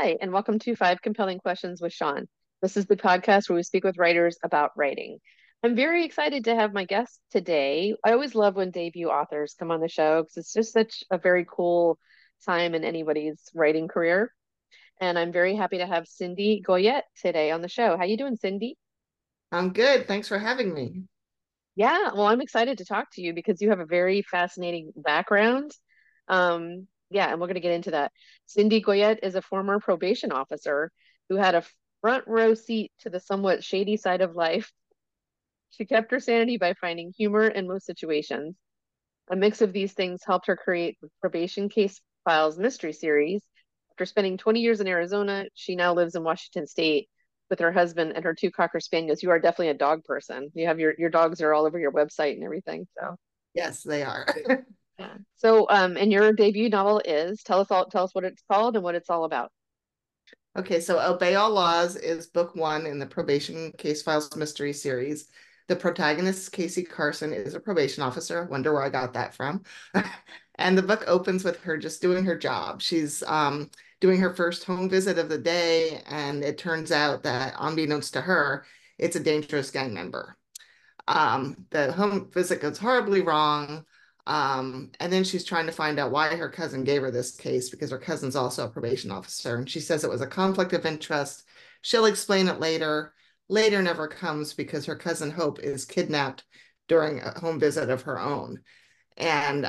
Hi, and welcome to Five Compelling Questions with Sean. This is the podcast where we speak with writers about writing. I'm very excited to have my guest today. I always love when debut authors come on the show because it's just such a very cool time in anybody's writing career. And I'm very happy to have Cindy Goyette today on the show. How you doing, Cindy? I'm good. Thanks for having me. Yeah, well, I'm excited to talk to you because you have a very fascinating background. Yeah, and we're going to get into that. Cindy Goyette is a former probation officer who had a front row seat to the somewhat shady side of life. She kept her sanity by finding humor in most situations. A mix of these things helped her create the Probation Case Files mystery series. After spending 20 years in Arizona, she now lives in Washington State with her husband and her two Cocker Spaniels. You are definitely a dog person. You have your dogs are all over your website and everything. So Yes, they are. yeah. So and your debut novel is tell us what it's called and what it's all about. Okay, so Obey All Laws is book one in the Probation Case Files mystery series. The protagonist, Casey Carson, is a probation officer. Wonder where I got that from. And the book opens with her just doing her job. She's doing her first home visit of the day, and it turns out that, unbeknownst to her, it's a dangerous gang member. The home visit goes horribly wrong. And then she's trying to find out why her cousin gave her this case because her cousin's also a probation officer. And she says it was a conflict of interest. She'll explain it later. Later never comes because her cousin Hope is kidnapped during a home visit of her own. And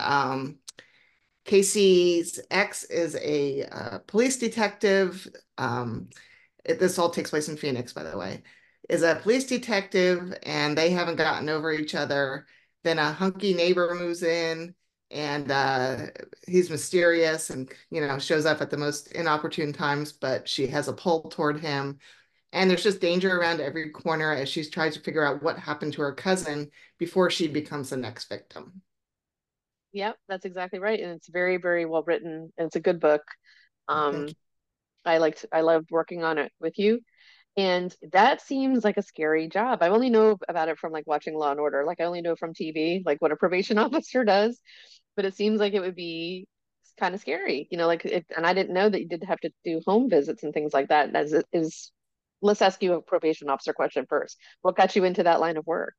Casey's ex is a police detective. This all takes place in Phoenix, by the way, is a police detective, and they haven't gotten over each other. Then a hunky neighbor moves in, and he's mysterious and shows up at the most inopportune times, but she has a pull toward him. And there's just danger around every corner as she's trying to figure out what happened to her cousin before she becomes the next victim. Yep, that's exactly right. And it's very, very well written and it's a good book. Thank Um, you. I loved working on it with you. And that seems like a scary job. I only know about it from like watching Law and Order. Like I only know from TV, like what a probation officer does. But it seems like it would be kind of scary, like and I didn't know that you did have to do home visits and things like that. As it is, let's ask you a probation officer question first. What got you into that line of work?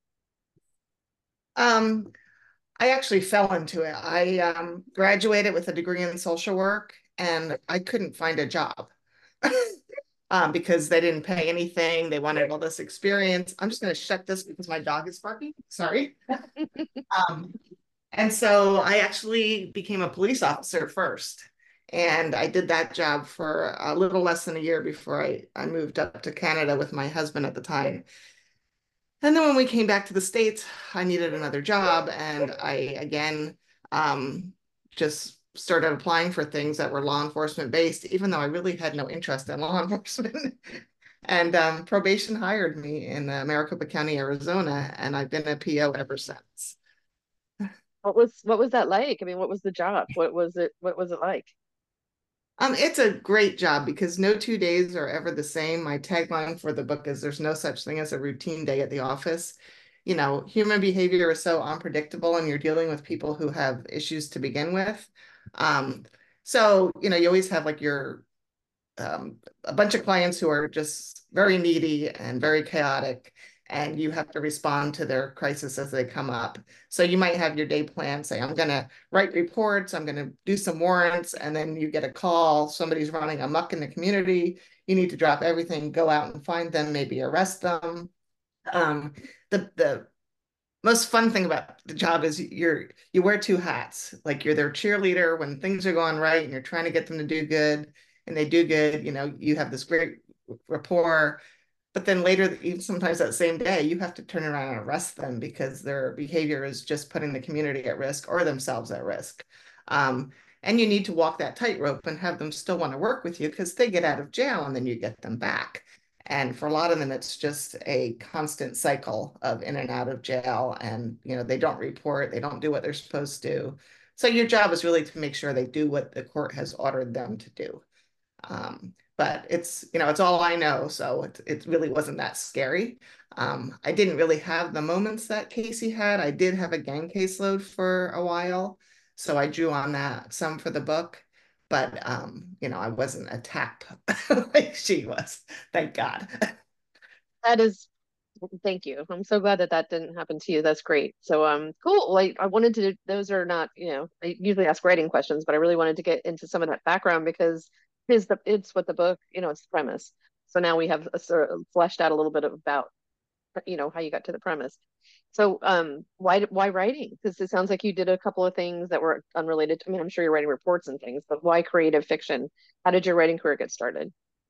Um, I actually fell into it. I graduated with a degree in social work, and I couldn't find a job. Because they didn't pay anything. They wanted all this experience. I'm just going to shut this because my dog is barking. Sorry. Um, and so I actually became a police officer first. And I did that job for a little less than a year before I moved up to Canada with my husband at the time. And then when we came back to the States, I needed another job. And I, again, just started applying for things that were law enforcement based, even though I really had no interest in law enforcement. And probation hired me in Maricopa County, Arizona, and I've been a PO ever since. What was that like? I mean, what was the job? What was it like? It's a great job because no 2 days are ever the same. My tagline for the book is there's no such thing as a routine day at the office. Human behavior is so unpredictable, and you're dealing with people who have issues to begin with. Um, so, you always have like a bunch of clients who are just very needy and very chaotic, and you have to respond to their crisis as they come up. So you might have your day plan, say, I'm going to write reports, I'm going to do some warrants, and then you get a call, somebody's running amok in the community. You need to drop everything, go out and find them, maybe arrest them. Um, the most fun thing about the job is you wear two hats. Like you're their cheerleader when things are going right and you're trying to get them to do good, and they do good. You have this great rapport. But then later, even sometimes that same day, you have to turn around and arrest them because their behavior is just putting the community at risk or themselves at risk. Um, and you need to walk that tightrope and have them still want to work with you because they get out of jail and then you get them back. And for a lot of them, it's just a constant cycle of in and out of jail. And, they don't report, they don't do what they're supposed to. So your job is really to make sure they do what the court has ordered them to do. But it's all I know. So it really wasn't that scary. I didn't really have the moments that Casey had. I did have a gang caseload for a while. So I drew on that some for the book. but I wasn't a tap like she was, thank God. That is, thank you. I'm so glad that that didn't happen to you. That's great. So, cool. Like, I wanted to, those are not, I usually ask writing questions, but I really wanted to get into some of that background because it's what the book, it's the premise. So now we have a sort of fleshed out a little bit about, how you got to the premise. So, why writing? Because it sounds like you did a couple of things that were unrelated. I mean, I'm sure you're writing reports and things, but why creative fiction? How did your writing career get started?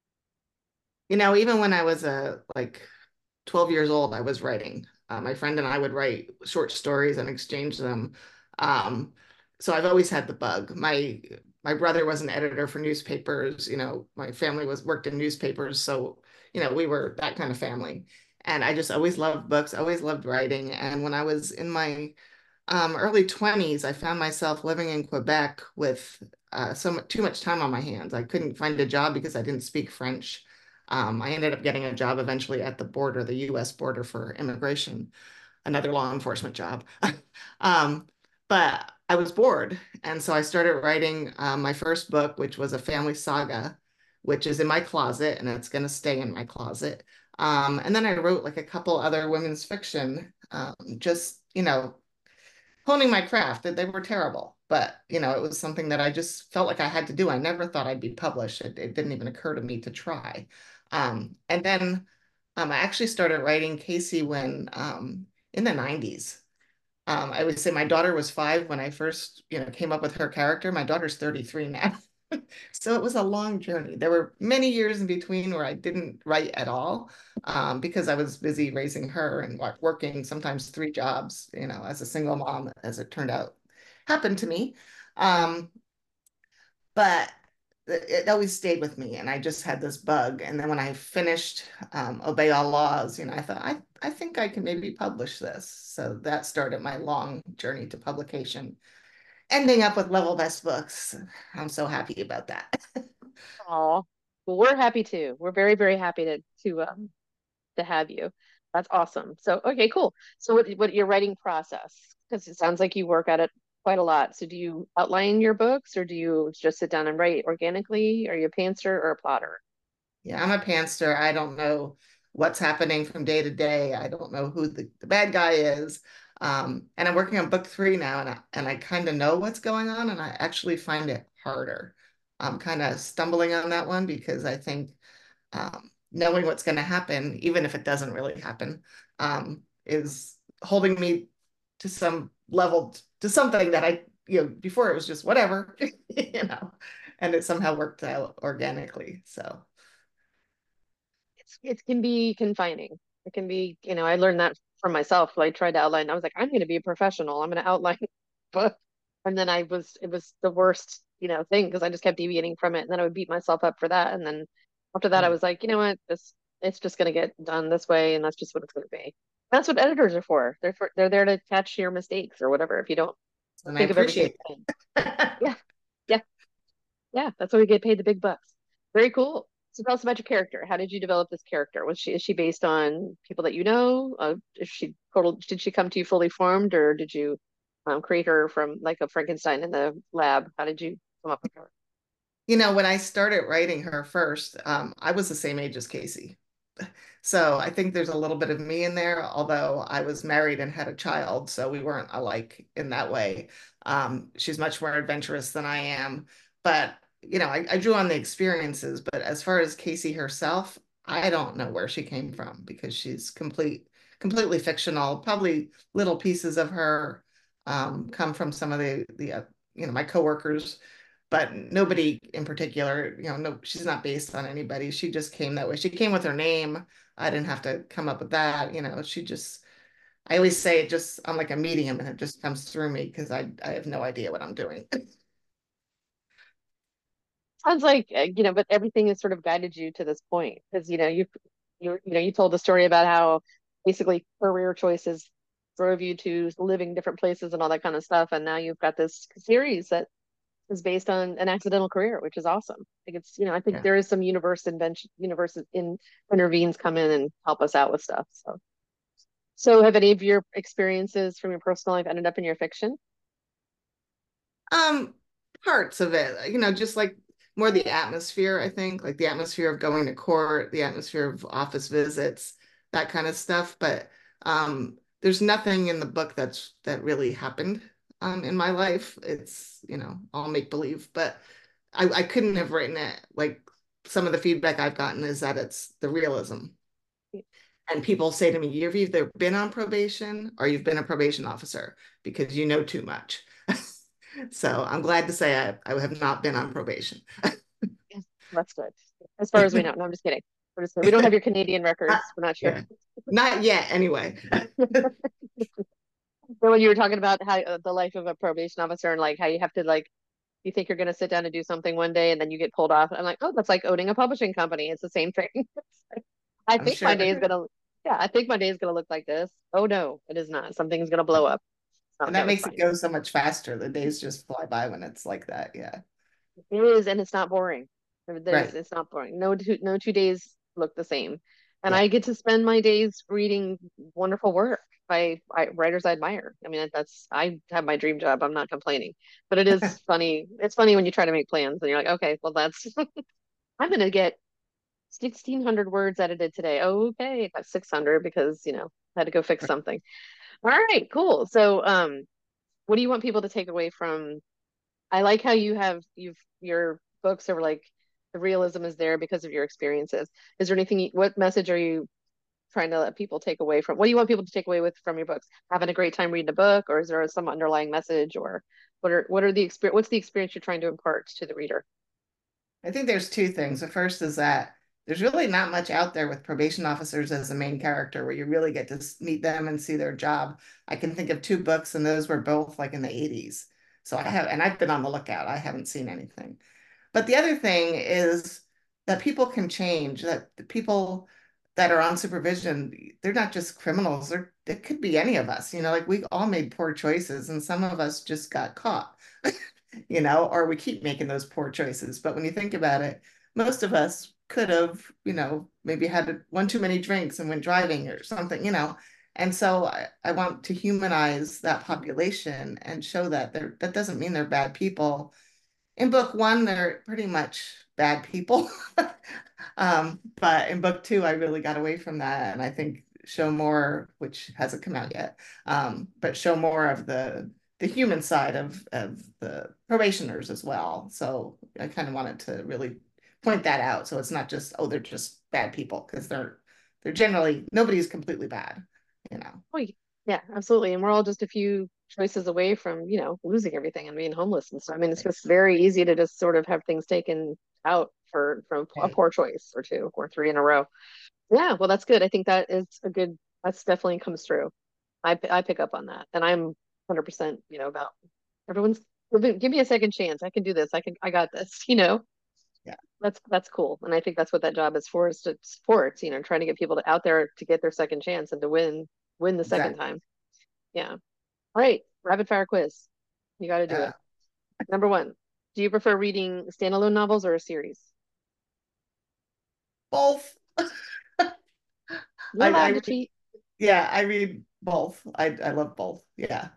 Even when I was like 12 years old, I was writing. My friend and I would write short stories and exchange them. Um, so I've always had the bug. My brother was an editor for newspapers. My family was worked in newspapers, so we were that kind of family. And I just always loved books, always loved writing. And when I was in my early 20s, I found myself living in Quebec with too much time on my hands. I couldn't find a job because I didn't speak French. I ended up getting a job eventually at the border, the US border for immigration, another law enforcement job. um, but I was bored. And so I started writing my first book, which was a family saga, which is in my closet and it's going to stay in my closet. And then I wrote like a couple other women's fiction, just, honing my craft. They were terrible, but it was something that I just felt like I had to do. I never thought I'd be published. It didn't even occur to me to try. And then I actually started writing Casey when in the 90s. I would say my daughter was 5 when I first, came up with her character. My daughter's 33 now. So it was a long journey. There were many years in between where I didn't write at all because I was busy raising her and working sometimes 3 jobs, as a single mom, as it turned out, happened to me. Um, but it always stayed with me, and I just had this bug. And then when I finished Obey All Laws, I thought I think I can maybe publish this. So that started my long journey to publication, ending up with Level Best Books. I'm so happy about that. Oh, well, we're happy too. We're very, very happy to have you. That's awesome. So, okay, cool. So what your writing process? Because it sounds like you work at it quite a lot. So do you outline your books or do you just sit down and write organically? Are you a pantser or a plotter? Yeah, I'm a pantser. I don't know what's happening from day to day. I don't know who the bad guy is. And I'm working on book 3 now, and I kind of know what's going on, and I actually find it harder. I'm kind of stumbling on that one because I think knowing what's going to happen, even if it doesn't really happen, is holding me to some level, to something that before it was just whatever, and it somehow worked out organically. So. It can be confining. It can be, I learned that from myself. I tried to outline. I was like, I'm going to be a professional. I'm going to outline book. And then it was the worst, thing because I just kept deviating from it. And then I would beat myself up for that. And then after that, I Right. was like, you know what? It's just going to get done this way. And that's just what it's going to be. That's what editors are for. They're there to catch your mistakes or whatever. If you don't And I think of everything. appreciate Yeah. that. Yeah. Yeah, that's why we get paid the big bucks. Very cool. So tell us about your character. How did you develop this character? Is she based on people that you know? Did she come to you fully formed, or did you create her from like a Frankenstein in the lab? How did you come up with her? When I started writing her first, I was the same age as Casey. So I think there's a little bit of me in there, although I was married and had a child, so we weren't alike in that way. She's much more adventurous than I am, but I drew on the experiences. But as far as Casey herself, I don't know where she came from because she's completely fictional. Probably little pieces of her come from some of the my coworkers, but nobody in particular, no, she's not based on anybody. She just came that way. She came with her name. I didn't have to come up with that. I always say I'm like a medium and it just comes through me because I have no idea what I'm doing. Sounds like but everything has sort of guided you to this point because you told the story about how basically career choices drove you to living different places and all that kind of stuff, and now you've got this series that is based on an accidental career, which is awesome. I think Yeah. there is some universe in intervenes come in and help us out with stuff. So have any of your experiences from your personal life ended up in your fiction? Um, parts of it, just like more the atmosphere, I think, like the atmosphere of going to court, the atmosphere of office visits, that kind of stuff. But there's nothing in the book that really happened in my life. It's, all make believe, but I couldn't have written it. Like some of the feedback I've gotten is that it's the realism. And people say to me, you've either been on probation or you've been a probation officer because you know too much. So I'm glad to say I have not been on probation. Yes, that's good. As far as we know. No, I'm just kidding. We don't have your Canadian records. We're not sure. Yeah. Not yet, anyway. So when you were talking about how the life of a probation officer and like how you have to like you think you're going to sit down and do something one day and then you get pulled off. I'm like, oh, that's like owning a publishing company. It's the same thing. I I'm think my sure. day is gonna, yeah, I think my day is gonna look like this. Oh no, it is not. Something's gonna blow up. Oh And no, that it's makes it fine. go so much faster. The days just fly by when it's like that. Yeah. It is, and it's not boring. Right. It's not boring. No two days look the same. And Yeah. I get to spend my days reading wonderful work by writers I admire. I mean, I have my dream job. I'm not complaining, but it is funny. It's funny when you try to make plans and you're like, okay, well, that's I'm gonna get 1,600 words edited today. Okay, got 600 because, I had to go fix something. All right, cool. So, what do you want people to take away from? I like how your books are like the realism is there because of your experiences. Is there anything, what message are you trying to let people take away from? What do you want people to take away from your books? Having a great time reading a book, or is there some underlying message, or what are the experience? What's the experience you're trying to impart to the reader? I think there's two things. The first is that there's really not much out there with probation officers as the main character where you really get to meet them and see their job. I can think of two books, and those were both like in the 80s. So I've been on the lookout. I haven't seen anything. But the other thing is that people can change, that the people that are on supervision, they're not just criminals. It could be any of us, like we all made poor choices and some of us just got caught, or we keep making those poor choices. But when you think about it, most of us could have, maybe had one too many drinks and went driving or something. And so I want to humanize that population and show that that doesn't mean they're bad people. In book one, they're pretty much bad people. But in book two, I really got away from that. And I think show more, which hasn't come out yet, but show more of the human side of the probationers as well. So I kind of wanted to really point that out. So it's not just, oh, they're just bad people, because they're generally nobody's completely bad. Oh, yeah, absolutely. And we're all just a few choices away from, losing everything and being homeless and stuff. I mean, it's just very easy to just sort of have things taken out from a Right. poor choice or two or three in a row. Yeah, well, that's good. I think that is that's definitely comes through. I pick up on that. And I'm 100%, about everyone's give me a second chance. I can do this. I got this, Yeah, That's cool. And I think that's what that job is for, is to support, trying to get people out there to get their second chance and to win the second exactly. time. Yeah. All right. Rapid fire quiz. You got to do Yeah. it. Number one, do you prefer reading standalone novels or a series? Both. You're I allowed to read, cheat. yeah, I read both. I love both. Yeah.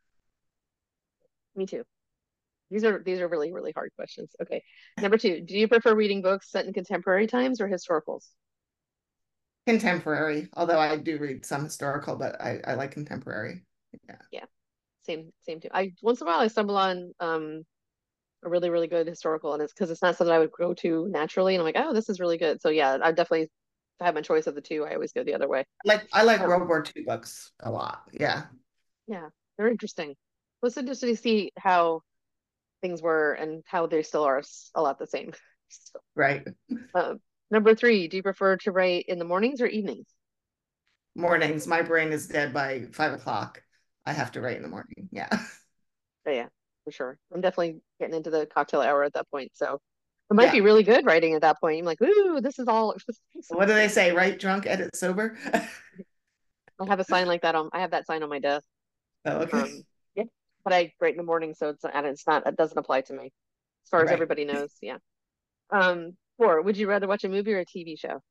Me too. These are really, really hard questions. Okay. Number two, do you prefer reading books set in contemporary times or historicals? Contemporary, although I do read some historical, but I like contemporary. Yeah. Yeah. Same too. I once in a while I stumble on a really, really good historical, and it's because it's not something I would go to naturally. And I'm like, oh, this is really good. So yeah, I definitely, if I have my choice of the two, I always go the other way. I like Um, World War II books a lot. Yeah. yeah, they're interesting. Well, it's interesting to see how things were and how they still are a lot the same. So, Right. number three, do you prefer to write in the mornings or evenings? Mornings. My brain is dead by 5 o'clock. I have to write in the morning. Yeah. Oh, yeah, for sure. I'm definitely getting into the cocktail hour at that point. So it might be Yeah. really good writing at that point. I'm like, ooh, this is all. What do they say? Write drunk, edit sober? I have a sign like that on. I have that sign on my desk. Oh, okay. Yeah, but I write in the morning, so it's not. It doesn't apply to me, as far as Right. everybody knows. Yeah. Four. Would you rather watch a movie or a TV show?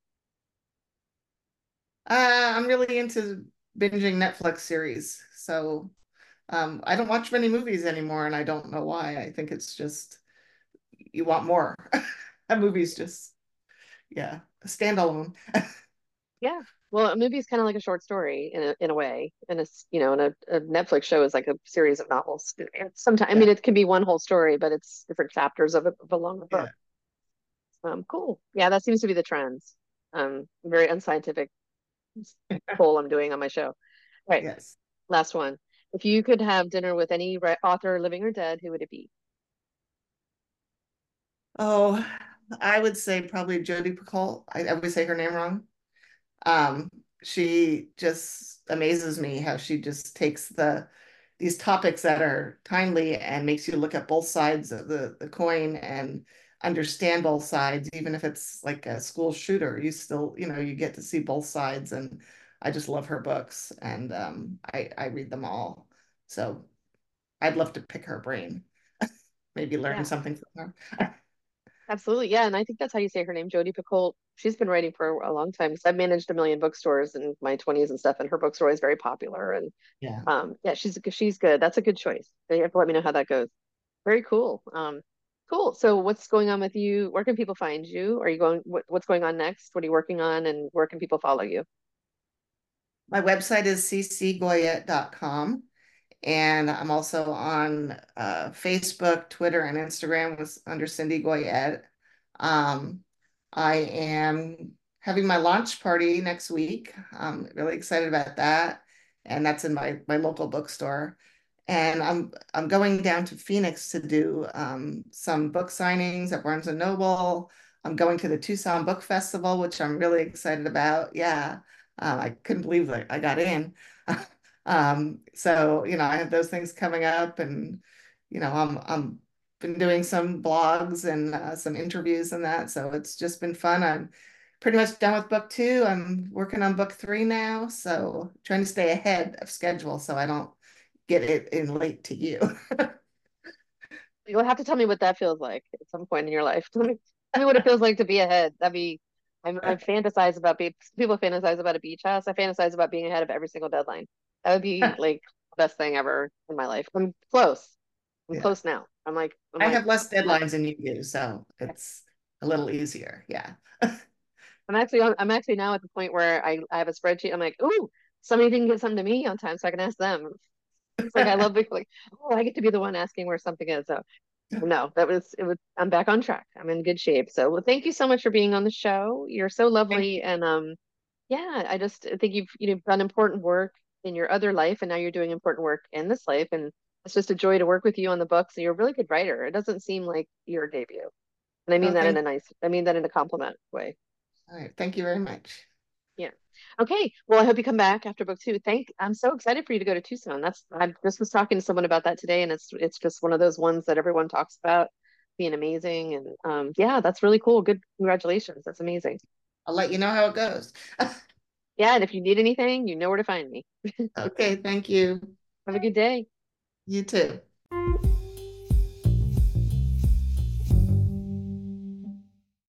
I'm really into binging Netflix series. So I don't watch many movies anymore, and I don't know why. I think it's just you want more. A movie's just, yeah, a standalone. Yeah. Well, a movie is kind of like a short story in a way, and it's and a Netflix show is like a series of novels. Sometimes, I Yeah, mean, it can be one whole story, but it's different chapters of a longer book. yeah, Cool. Yeah, that seems to be the trends. Very unscientific poll I'm doing on my show. Right. yes. Last one. If you could have dinner with any author, living or dead, who would it be? Oh, I would say probably Jodi Picoult. I would say her name wrong. Um, she just amazes me how she just takes these topics that are timely and makes you look at both sides of the coin and understand both sides, even if it's like a school shooter, you still, you get to see both sides. And I just love her books, and I read them all. So I'd love to pick her brain, maybe learn Yeah. something from her. Absolutely. Yeah. And I think that's how you say her name, Jodi Picoult. She's been writing for a long time because I've managed a million bookstores in my 20s and stuff, and her books are always very popular. And Yeah. yeah, she's good. That's a good choice. You have to let me know how that goes. Very cool. Cool. So what's going on with you? Where can people find you? Are you going, what's going on next? What are you working on and where can people follow you? My website is ccgoyette.com. And I'm also on Facebook, Twitter, and Instagram with under Cindy Goyette. Um, I am having my launch party next week. I'm really excited about that, and that's in my local bookstore. And I'm going down to Phoenix to do some book signings at Barnes and Noble. I'm going to the Tucson Book Festival, which I'm really excited about. Yeah, I couldn't believe that I got in. So I have those things coming up, and I'm been doing some blogs and some interviews and that. So it's just been fun. I'm pretty much done with book two. I'm working on book three now, so trying to stay ahead of schedule so I don't get it in late to you. You'll have to tell me what that feels like at some point in your life. Tell me what it feels like to be ahead. I fantasize about people fantasize about a beach house. I fantasize about being ahead of every single deadline. That would be like the best thing ever in my life. I'm close. I'm Yeah. close now. I'm I like, have less I'm deadlines than you do, so it's a little easier. Yeah. I'm actually now at the point where I have a spreadsheet. I'm like, ooh, somebody didn't get something to me on time, so I can ask them. It's like I love being like, oh, I get to be the one asking where something is. So no, that was it was I'm back on track. I'm in good shape. So well, thank you so much for being on the show. You're so Thank lovely. you. And yeah, I just think you've done important work in your other life and now you're doing important work in this life. And it's just a joy to work with you on the books. And you're a really good writer. It doesn't seem like your debut. And Oh, thank I mean that in a compliment way. All right. Thank you very much. Yeah. Okay. Well, I hope you come back after book two. I'm so excited for you to go to Tucson. I just was talking to someone about that today, and it's just one of those ones that everyone talks about being amazing. And yeah, that's really cool. Good, congratulations. That's amazing. I'll let you know how it goes. Yeah, and if you need anything, you know where to find me. Okay, thank you. Have a good day. You too.